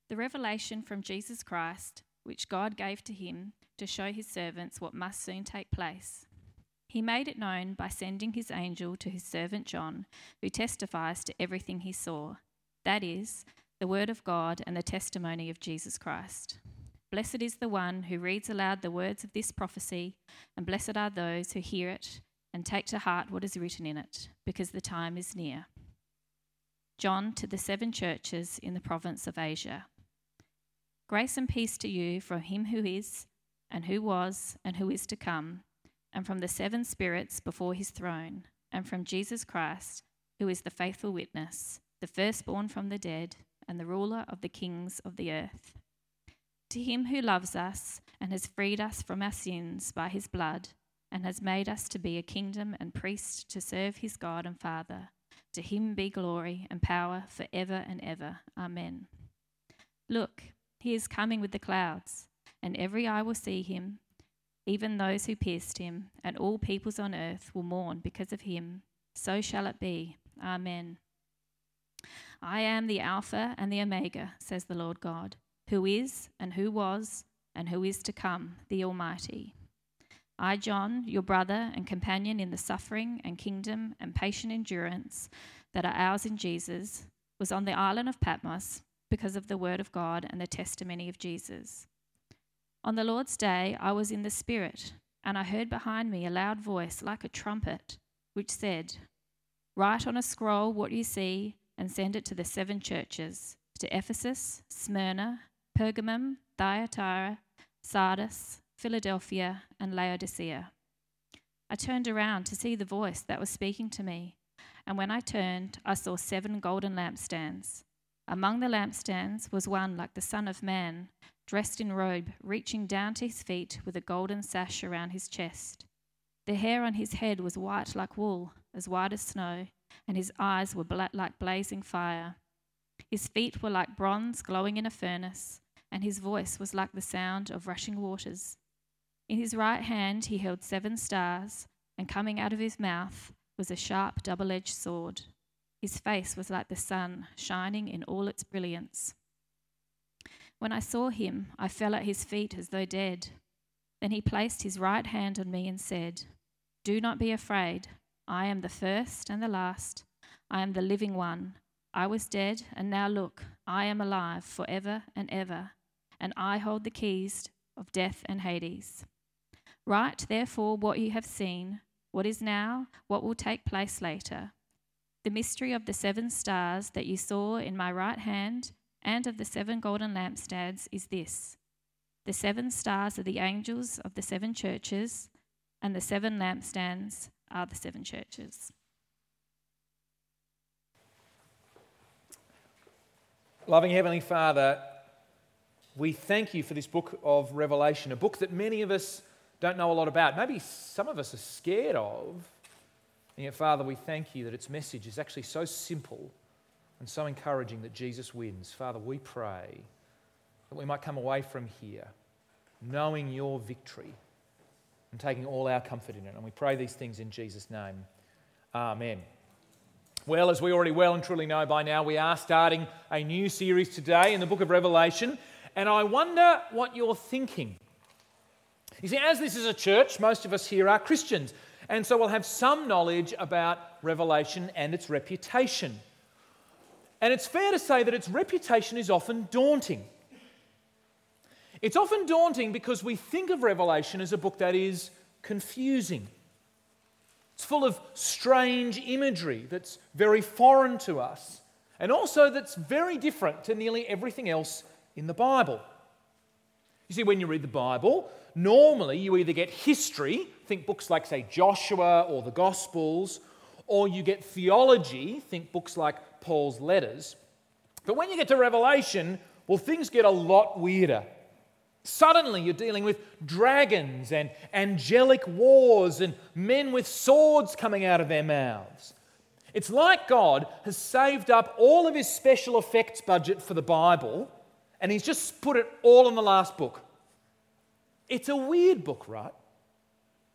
The revelation from Jesus Christ, which God gave to him to show his servants what must soon take place. He made it known by sending his angel to his servant John, who testifies to everything he saw, that is, the word of God and the testimony of Jesus Christ. Blessed is the one who reads aloud the words of this prophecy, and blessed are those who hear it and take to heart what is written in it, because the time is near. John to the 7 churches in the province of Asia. Grace and peace to you from him who is, and who was, and who is to come, and from the 7 spirits before his throne, and from Jesus Christ, who is the faithful witness, the firstborn from the dead, and the ruler of the kings of the earth. To him who loves us and has freed us from our sins by his blood, and has made us to be a kingdom and priests to serve his God and Father, to him be glory and power for ever and ever. Amen. Look, he is coming with the clouds, and every eye will see him, even those who pierced him, and all peoples on earth will mourn because of him. So shall it be. Amen. I am the Alpha and the Omega, says the Lord God, who is and who was and who is to come, the Almighty. I, John, your brother and companion in the suffering and kingdom and patient endurance that are ours in Jesus, was on the island of Patmos because of the word of God and the testimony of Jesus. On the Lord's day I was in the Spirit, and I heard behind me a loud voice like a trumpet, which said, "Write on a scroll what you see and send it to the 7 churches, to Ephesus, Smyrna, Pergamum, Thyatira, Sardis, Philadelphia, and Laodicea." I turned around to see the voice that was speaking to me, and when I turned, I saw 7 golden lampstands. Among the lampstands was one like the Son of Man, dressed in robe, reaching down to his feet with a golden sash around his chest. The hair on his head was white like wool, as white as snow, and his eyes were like blazing fire. His feet were like bronze glowing in a furnace, and his voice was like the sound of rushing waters. In his right hand he held 7 stars, and coming out of his mouth was a sharp double-edged sword. His face was like the sun, shining in all its brilliance. When I saw him, I fell at his feet as though dead. Then he placed his right hand on me and said, "Do not be afraid. I am the first and the last. I am the living one. I was dead, and now look, I am alive forever and ever, and I hold the keys of death and Hades. Write, therefore, what you have seen, what is now, what will take place later. The mystery of the 7 stars that you saw in my right hand and of the 7 golden lampstands is this. The 7 stars are the angels of the 7 churches, and the 7 lampstands are the 7 churches." Loving Heavenly Father, we thank you for this book of Revelation, a book that many of us don't know a lot about. Maybe some of us are scared of. And yet, Father, we thank you that its message is actually so simple and so encouraging that Jesus wins. Father, we pray that we might come away from here knowing your victory and taking all our comfort in it. And we pray these things in Jesus' name. Amen. Well, as we already well and truly know by now, we are starting a new series today in the book of Revelation. And I wonder what you're thinking. You see, as this is a church, most of us here are Christians. And so we'll have some knowledge about Revelation and its reputation. And it's fair to say that its reputation is often daunting. It's often daunting because we think of Revelation as a book that is confusing. It's full of strange imagery that's very foreign to us, and also that's very different to nearly everything else in the Bible. You see, when you read the Bible, normally you either get history, think books like, say, Joshua or the Gospels, or you get theology, think books like Paul's letters. But when you get to Revelation, well, things get a lot weirder. Suddenly you're dealing with dragons and angelic wars and men with swords coming out of their mouths. It's like God has saved up all of his special effects budget for the Bible and he's just put it all in the last book. It's a weird book, right?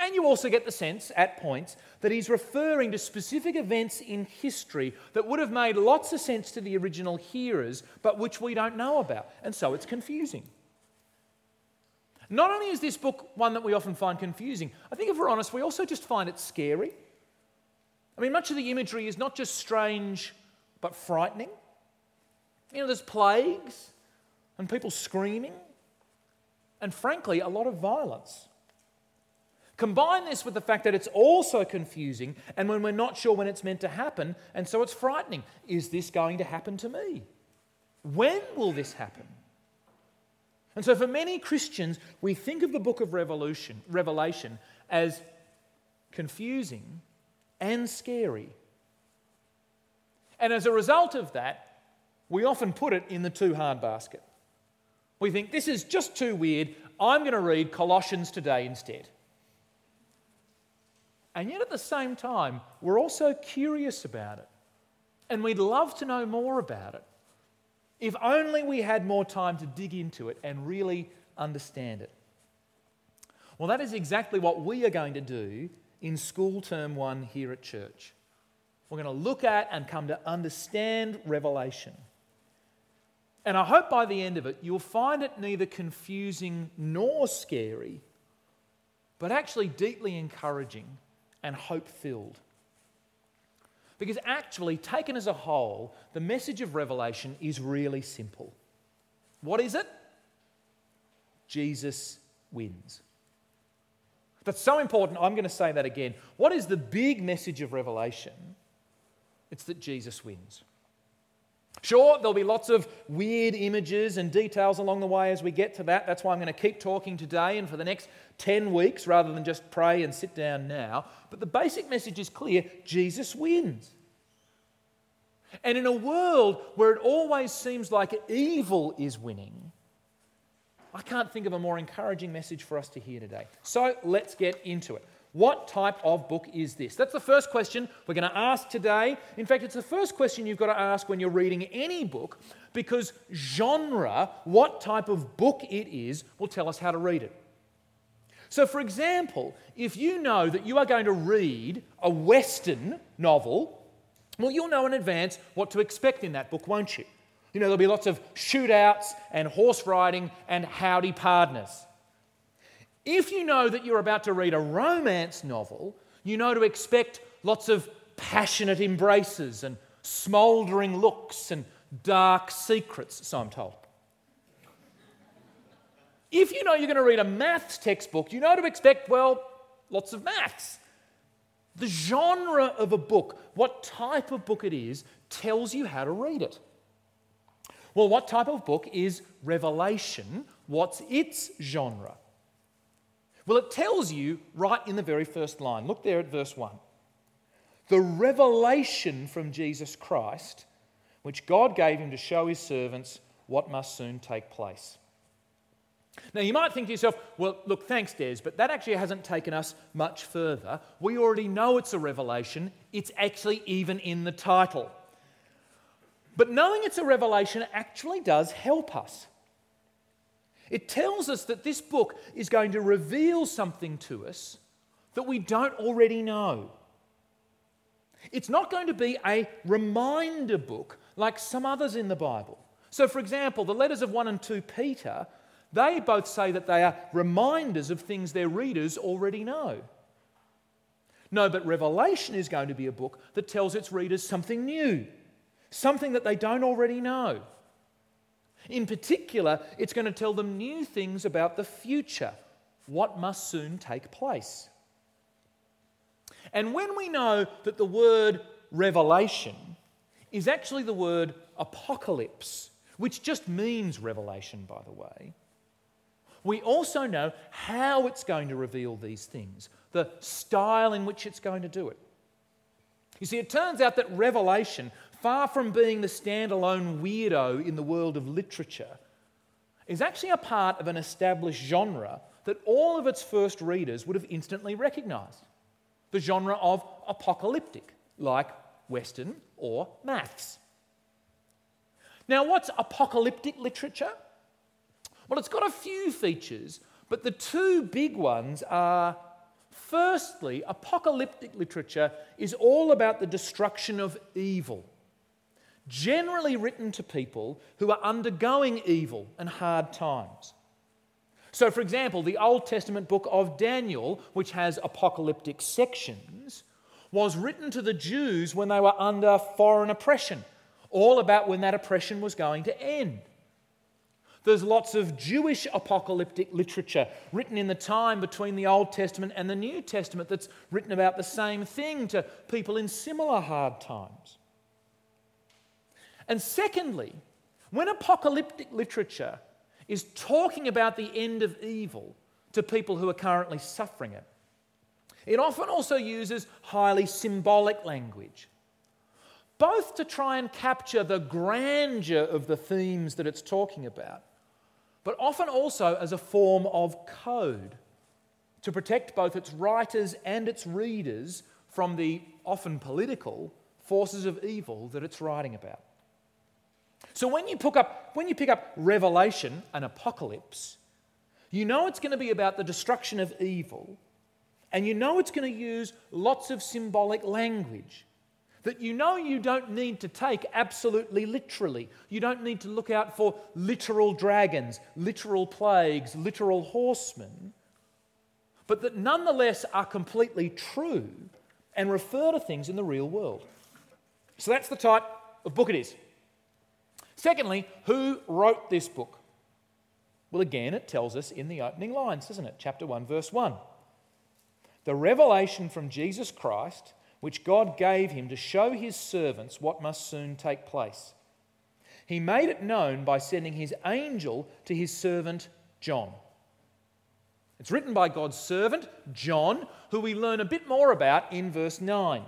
And you also get the sense, at points, that he's referring to specific events in history that would have made lots of sense to the original hearers, but which we don't know about. And so it's confusing. Not only is this book one that we often find confusing, I think if we're honest, we also just find it scary. I mean, much of the imagery is not just strange, but frightening. You know, there's plagues and people screaming, and frankly, a lot of violence. Combine this with the fact that it's also confusing, and when we're not sure when it's meant to happen, and so it's frightening. Is this going to happen to me? When will this happen? And so for many Christians, we think of the book of Revelation as confusing and scary. And as a result of that, we often put it in the too hard basket. We think, this is just too weird, I'm going to read Colossians today instead. And yet at the same time, we're also curious about it. And we'd love to know more about it. If only we had more time to dig into it and really understand it. Well, that is exactly what we are going to do in School Term 1 here at church. We're going to look at and come to understand Revelation. And I hope by the end of it, you'll find it neither confusing nor scary, but actually deeply encouraging and hope-filled. Because actually, taken as a whole, the message of Revelation is really simple. What is it? Jesus wins. That's so important, I'm going to say that again. What is the big message of Revelation? It's that Jesus wins. Sure, there'll be lots of weird images and details along the way as we get to that. That's why I'm going to keep talking today and for the next 10 weeks rather than just pray and sit down now. But the basic message is clear: Jesus wins. And in a world where it always seems like evil is winning, I can't think of a more encouraging message for us to hear today. So let's get into it. What type of book is this? That's the first question we're going to ask today. In fact, it's the first question you've got to ask when you're reading any book, because genre, what type of book it is, will tell us how to read it. So, for example, if you know that you are going to read a Western novel, well, you'll know in advance what to expect in that book, won't you? You know, there'll be lots of shootouts and horse riding and howdy partners. If you know that you're about to read a romance novel, you know to expect lots of passionate embraces and smouldering looks and dark secrets, so I'm told. If you know you're going to read a maths textbook, you know to expect, well, lots of maths. The genre of a book, what type of book it is, tells you how to read it. Well, what type of book is Revelation? What's its genre? Well, it tells you right in the very first line. Look there at verse 1. The revelation from Jesus Christ, which God gave him to show his servants what must soon take place. Now, you might think to yourself, well, look, thanks, Des, but that actually hasn't taken us much further. We already know it's a revelation. It's actually even in the title. But knowing it's a revelation actually does help us. It tells us that this book is going to reveal something to us that we don't already know. It's not going to be a reminder book like some others in the Bible. So, for example, the letters of 1 and 2 Peter, they both say that they are reminders of things their readers already know. No, but Revelation is going to be a book that tells its readers something new, something that they don't already know. In particular, it's going to tell them new things about the future, what must soon take place. And when we know that the word revelation is actually the word apocalypse, which just means revelation, by the way, we also know how it's going to reveal these things, the style in which it's going to do it. You see, it turns out that Revelation, far from being the standalone weirdo in the world of literature, is actually a part of an established genre that all of its first readers would have instantly recognised. The genre of apocalyptic, like Western or maths. Now, what's apocalyptic literature? Well, it's got a few features, but the two big ones are, Firstly, apocalyptic literature is all about the destruction of evil, generally written to people who are undergoing evil and hard times. So, for example, the Old Testament book of Daniel, which has apocalyptic sections, was written to the Jews when they were under foreign oppression, all about when that oppression was going to end. There's lots of Jewish apocalyptic literature written in the time between the Old Testament and the New Testament that's written about the same thing to people in similar hard times. And secondly, when apocalyptic literature is talking about the end of evil to people who are currently suffering it, it often also uses highly symbolic language, both to try and capture the grandeur of the themes that it's talking about, but often also as a form of code to protect both its writers and its readers from the often political forces of evil that it's writing about. So when you pick up Revelation and Apocalypse, you know it's going to be about the destruction of evil, and you know it's going to use lots of symbolic language that you know you don't need to take absolutely literally. You don't need to look out for literal dragons, literal plagues, literal horsemen, but that nonetheless are completely true and refer to things in the real world. So that's the type of book it is. Secondly, who wrote this book? Well, again, it tells us in the opening lines, doesn't it? Chapter 1, verse 1. The revelation from Jesus Christ, which God gave him to show his servants what must soon take place. He made it known by sending his angel to his servant John. It's written by God's servant, John, who we learn a bit more about in verse 9.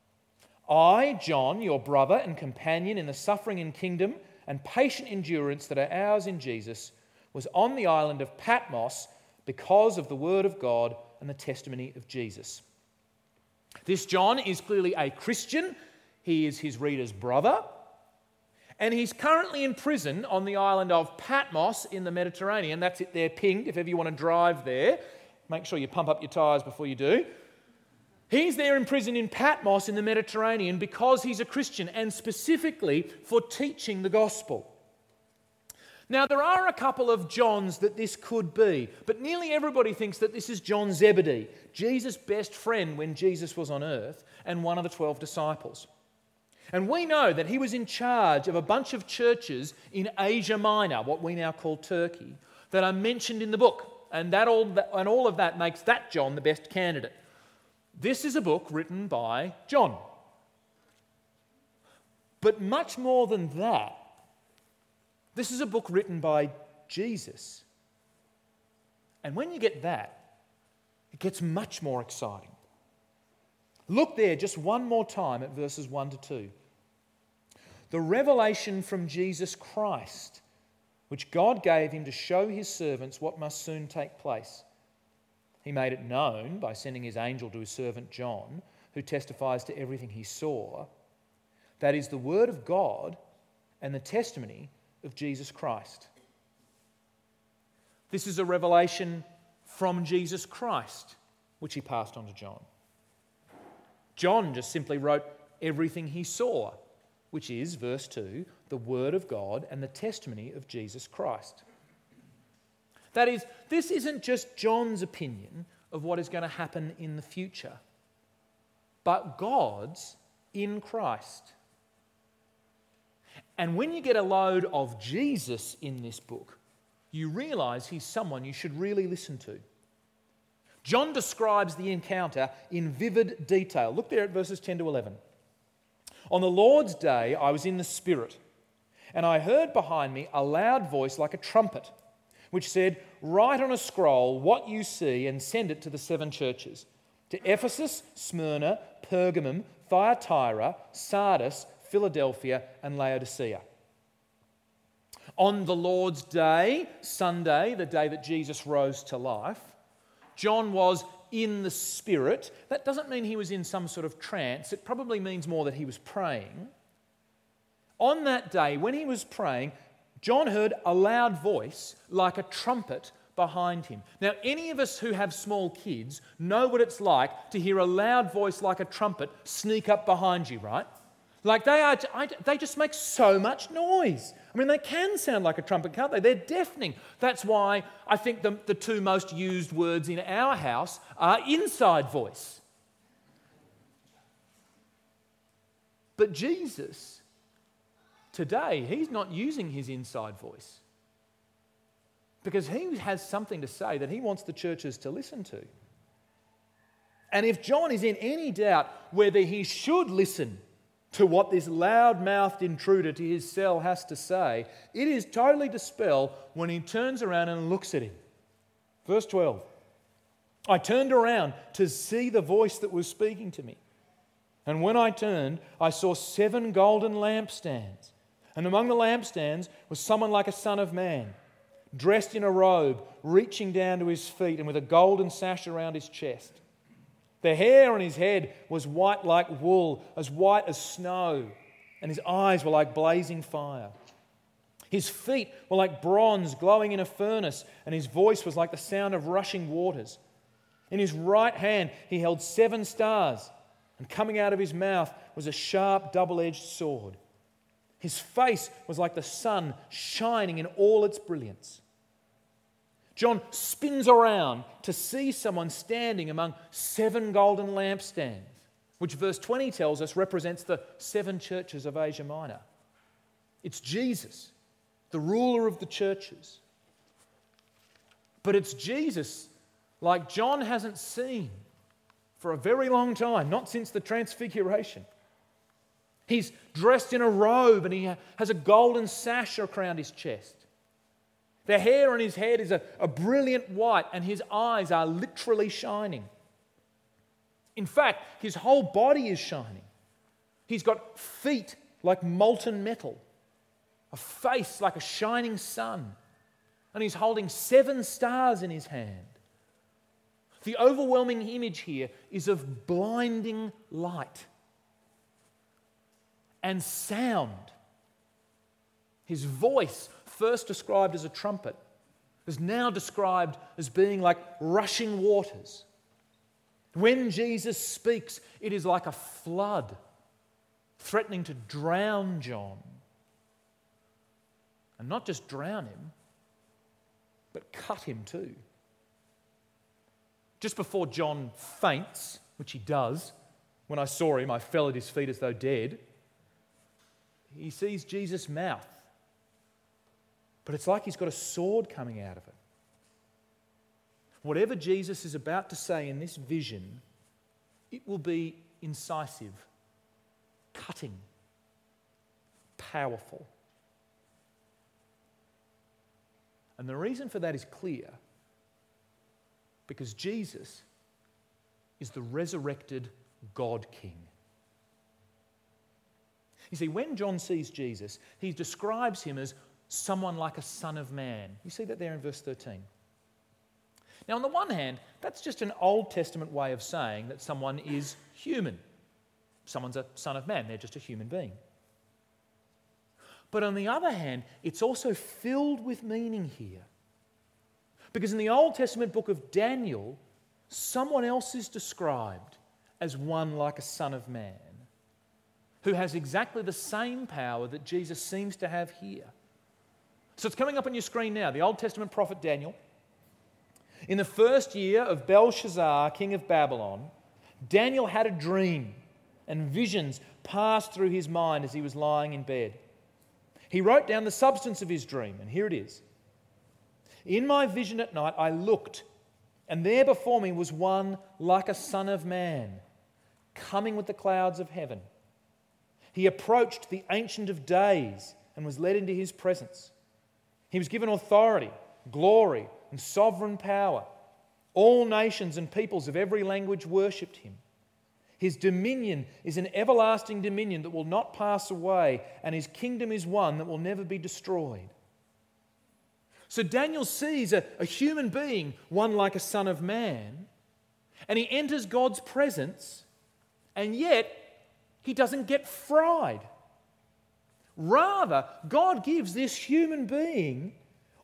I, John, your brother and companion in the suffering and kingdom and patient endurance that are ours in Jesus, was on the island of Patmos because of the word of God and the testimony of Jesus. This John is clearly a Christian. He is his reader's brother. And he's currently in prison on the island of Patmos in the Mediterranean. That's it there pinged if ever you want to drive there. Make sure you pump up your tyres before you do. He's there in prison in Patmos in the Mediterranean because he's a Christian, and specifically for teaching the gospel. Now, there are a couple of Johns that this could be, but nearly everybody thinks that this is John Zebedee, Jesus' best friend when Jesus was on earth, and one of the 12 disciples. And we know that he was in charge of a bunch of churches in Asia Minor, what we now call Turkey, that are mentioned in the book, and all of that makes that John the best candidate. This is a book written by John. But much more than that, this is a book written by Jesus. And when you get that, it gets much more exciting. Look there just one more time at verses 1 to 2. The revelation from Jesus Christ, which God gave him to show his servants what must soon take place. He made it known by sending his angel to his servant John, who testifies to everything he saw. That is the word of God and the testimony of Jesus Christ. This is a revelation from Jesus Christ, which he passed on to John. John just simply wrote everything he saw, which is, verse 2, the word of God and the testimony of Jesus Christ. That is, this isn't just John's opinion of what is going to happen in the future, but God's in Christ. And when you get a load of Jesus in this book, you realise he's someone you should really listen to. John describes the encounter in vivid detail. Look there at verses 10 to 11. On the Lord's day, I was in the Spirit, and I heard behind me a loud voice like a trumpet, which said, "Write on a scroll what you see and send it to the 7 churches, to Ephesus, Smyrna, Pergamum, Thyatira, Sardis, Philadelphia, and Laodicea." On the Lord's day, Sunday, the day that Jesus rose to life, John was in the Spirit. That doesn't mean he was in some sort of trance. It probably means more that he was praying. On that day, when he was praying, John heard a loud voice like a trumpet behind him. Now, any of us who have small kids know what it's like to hear a loud voice like a trumpet sneak up behind you, right? Like they just make so much noise. I mean, they can sound like a trumpet, can't they? They're deafening. That's why I think the two most used words in our house are inside voice. But Jesus, today, he's not using his inside voice because he has something to say that he wants the churches to listen to. And if John is in any doubt whether he should listen to what this loud-mouthed intruder to his cell has to say, it is totally dispelled when he turns around and looks at him. Verse 12, I turned around to see the voice that was speaking to me. And when I turned, I saw 7 golden lampstands. And among the lampstands was someone like a son of man, dressed in a robe, reaching down to his feet and with a golden sash around his chest. The hair on his head was white like wool, as white as snow, and his eyes were like blazing fire. His feet were like bronze glowing in a furnace, and his voice was like the sound of rushing waters. In his right hand he held 7 stars, and coming out of his mouth was a sharp double-edged sword. His face was like the sun shining in all its brilliance. John spins around to see someone standing among 7 golden lampstands, which verse 20 tells us represents the 7 churches of Asia Minor. It's Jesus, the ruler of the churches. But it's Jesus like John hasn't seen for a very long time, not since the Transfiguration. He's dressed in a robe and he has a golden sash around his chest. The hair on his head is a brilliant white and his eyes are literally shining. In fact, his whole body is shining. He's got feet like molten metal, a face like a shining sun, and he's holding 7 stars in his hand. The overwhelming image here is of blinding light and sound. His voice, first described as a trumpet, is now described as being like rushing waters. When Jesus speaks, it is like a flood, threatening to drown John. And not just drown him, but cut him too. Just before John faints, which he does, when I saw him, I fell at his feet as though dead, he sees Jesus' mouth. But it's like he's got a sword coming out of it. Whatever Jesus is about to say in this vision, it will be incisive, cutting, powerful. And the reason for that is clear, because Jesus is the resurrected God King. You see, when John sees Jesus, he describes him as someone like a son of man. You see that there in verse 13. Now, on the one hand, that's just an Old Testament way of saying that someone is human. Someone's a son of man, they're just a human being. But on the other hand, it's also filled with meaning here. Because in the Old Testament book of Daniel, someone else is described as one like a son of man, who has exactly the same power that Jesus seems to have here. So it's coming up on your screen now, the Old Testament prophet Daniel. In the first year of Belshazzar, king of Babylon, Daniel had a dream, and visions passed through his mind as he was lying in bed. He wrote down the substance of his dream, and here it is. In my vision at night I looked, and there before me was one like a son of man, coming with the clouds of heaven. He approached the Ancient of Days and was led into his presence. He was given authority, glory, and sovereign power. All nations and peoples of every language worshipped him. His dominion is an everlasting dominion that will not pass away, and his kingdom is one that will never be destroyed. So Daniel sees a human being, one like a son of man, and he enters God's presence, and yet he doesn't get fried. Rather, God gives this human being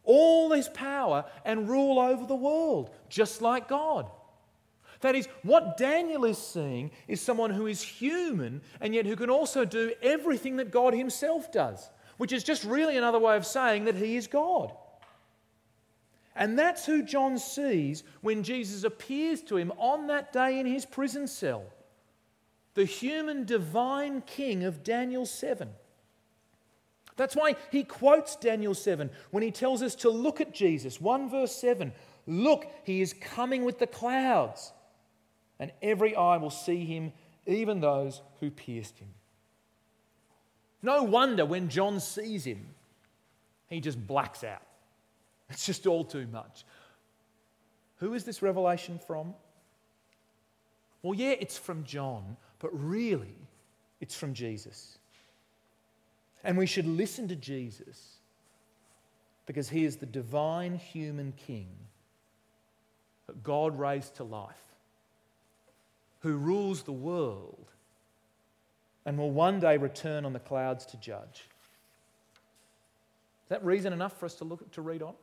all this power and rule over the world, just like God. That is, what Daniel is seeing is someone who is human and yet who can also do everything that God himself does, which is just really another way of saying that he is God. And that's who John sees when Jesus appears to him on that day in his prison cell, the human divine king of Daniel 7. That's why he quotes Daniel 7 when he tells us to look at Jesus. 1 verse 7, look, he is coming with the clouds, and every eye will see him, even those who pierced him. No wonder when John sees him, he just blacks out. It's just all too much. Who is this revelation from? Well, yeah, it's from John, but really, it's from Jesus. And we should listen to Jesus because he is the divine human king that God raised to life, who rules the world and will one day return on the clouds to judge. Is that reason enough for us to read on?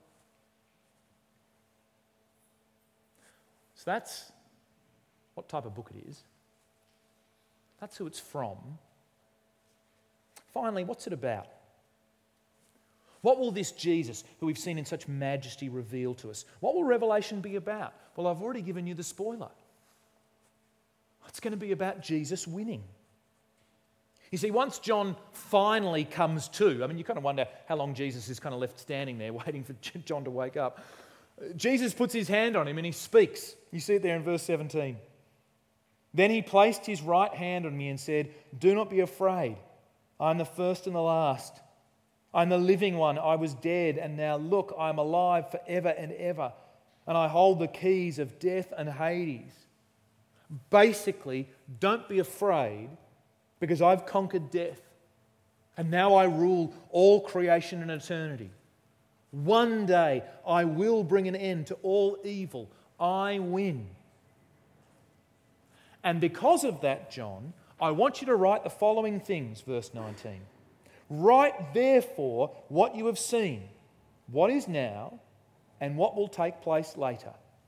So that's what type of book it is. That's who it's from. Finally, what's it about? What will this Jesus, who we've seen in such majesty, reveal to us? What will Revelation be about? Well, I've already given you the spoiler. It's going to be about Jesus winning. You see, once John finally comes to, I mean, you kind of wonder how long Jesus is kind of left standing there waiting for John to wake up. Jesus puts his hand on him and he speaks. You see it there in verse 17. Then he placed his right hand on me and said, "Do not be afraid. I am the first and the last. I am the living one. I was dead, and now look, I am alive forever and ever, and I hold the keys of death and Hades." Basically, don't be afraid because I've conquered death, and now I rule all creation and eternity. One day I will bring an end to all evil. I win. And because of that, John, I want you to write the following things, verse 19. Write therefore what you have seen, what is now, and what will take place later.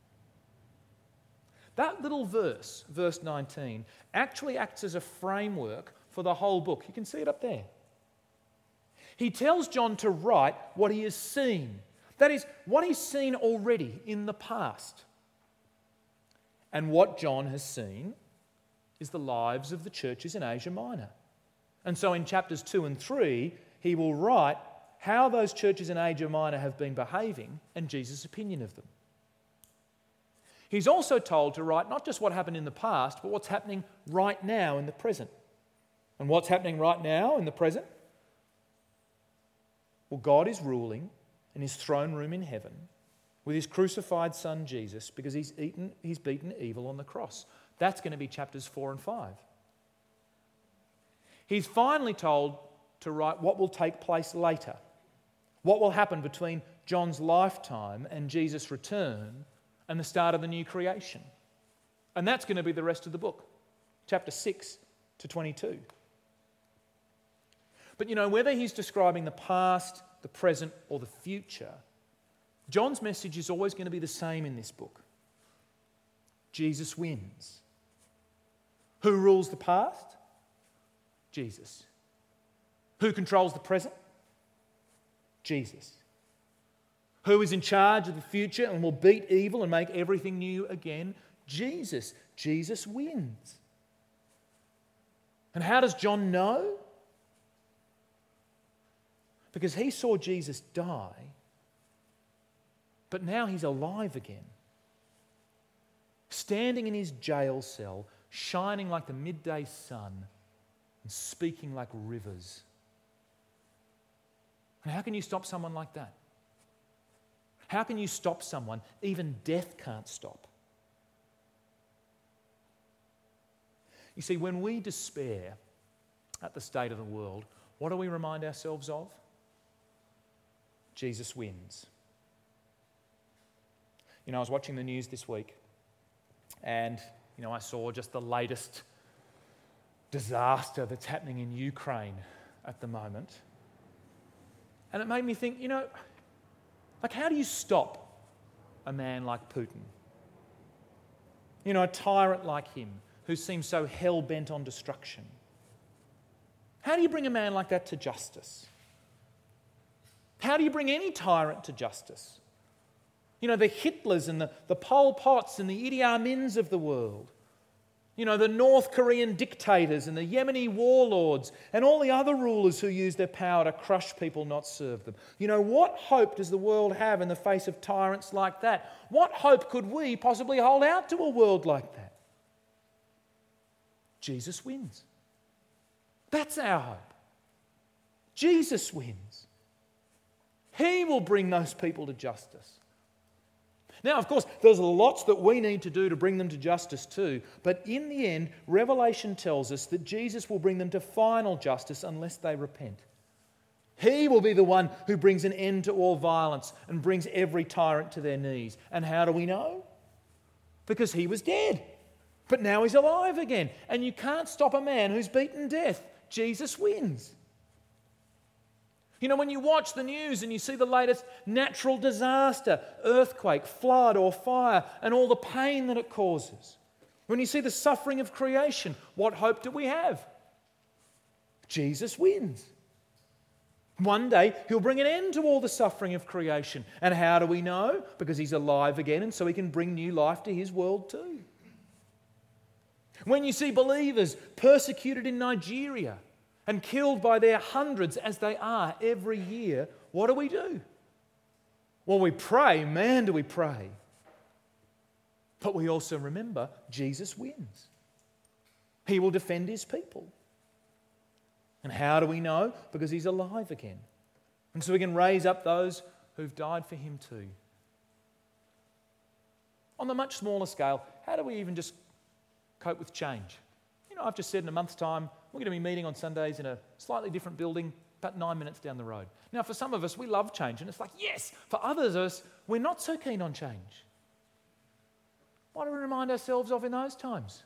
That little verse, verse 19, actually acts as a framework for the whole book. You can see it up there. He tells John to write what he has seen. That is, what he's seen already in the past. And what John has seen is the lives of the churches in Asia Minor. And so in chapters 2 and 3, he will write how those churches in Asia Minor have been behaving and Jesus' opinion of them. He's also told to write not just what happened in the past, but what's happening right now in the present. And what's happening right now in the present? Well, God is ruling in his throne room in heaven with his crucified son Jesus because he's beaten evil on the cross. That's going to be chapters 4 and 5. He's finally told to write what will take place later. What will happen between John's lifetime and Jesus' return and the start of the new creation. And that's going to be the rest of the book, chapter 6 to 22. But whether he's describing the past, the present, or the future, John's message is always going to be the same in this book. Jesus wins. Who rules the past? Jesus. Who controls the present? Jesus. Who is in charge of the future and will beat evil and make everything new again? Jesus. Jesus wins. And how does John know? Because he saw Jesus die, but now he's alive again. Standing in his jail cell, shining like the midday sun and speaking like rivers. And how can you stop someone like that? How can you stop someone even death can't stop? You see, when we despair at the state of the world, what do we remind ourselves of? Jesus wins. I was watching the news this week and, I saw just the latest disaster that's happening in Ukraine at the moment. And it made me think, Like, how do you stop a man like Putin? You know, a tyrant like him who seems so hell-bent on destruction. How do you bring a man like that to justice? How do you bring any tyrant to justice? You know, the Hitlers and the Pol Pots and the Idi Amins of the world. You know, the North Korean dictators and the Yemeni warlords and all the other rulers who use their power to crush people, not serve them. You know, what hope does the world have in the face of tyrants like that? What hope could we possibly hold out to a world like that? Jesus wins. That's our hope. Jesus wins. He will bring those people to justice. Now, of course, there's lots that we need to do to bring them to justice too, but in the end, Revelation tells us that Jesus will bring them to final justice unless they repent. He will be the one who brings an end to all violence and brings every tyrant to their knees. And how do we know? Because he was dead, but now he's alive again. And you can't stop a man who's beaten death. Jesus wins. You know, when you watch the news and you see the latest natural disaster, earthquake, flood or fire, and all the pain that it causes, when you see the suffering of creation, what hope do we have? Jesus wins. One day he'll bring an end to all the suffering of creation. And how do we know? Because he's alive again, and so he can bring new life to his world too. When you see believers persecuted in Nigeria and killed by their hundreds, as they are every year, what do? Well, we pray, man, do we pray. But we also remember Jesus wins. He will defend his people. And how do we know? Because he's alive again. And so we can raise up those who've died for him too. On the much smaller scale, how do we even just cope with change? You know, I've just said in a month's time, we're going to be meeting on Sundays in a slightly different building, about 9 minutes down the road. Now, for some of us, we love change, and it's like, yes. For others of us, we're not so keen on change. What do we remind ourselves of in those times?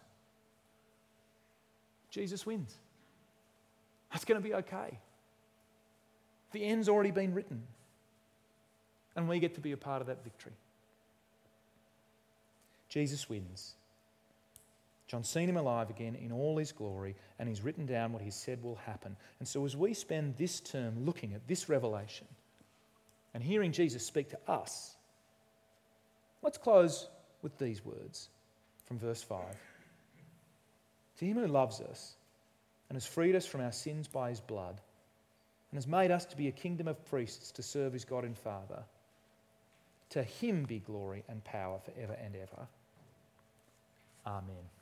Jesus wins. It's going to be okay. The end's already been written, and we get to be a part of that victory. Jesus wins. John's seen him alive again in all his glory, and he's written down what he said will happen. And so as we spend this term looking at this revelation and hearing Jesus speak to us, let's close with these words from verse 5. To him who loves us and has freed us from our sins by his blood and has made us to be a kingdom of priests to serve his God and Father, to him be glory and power forever and ever. Amen.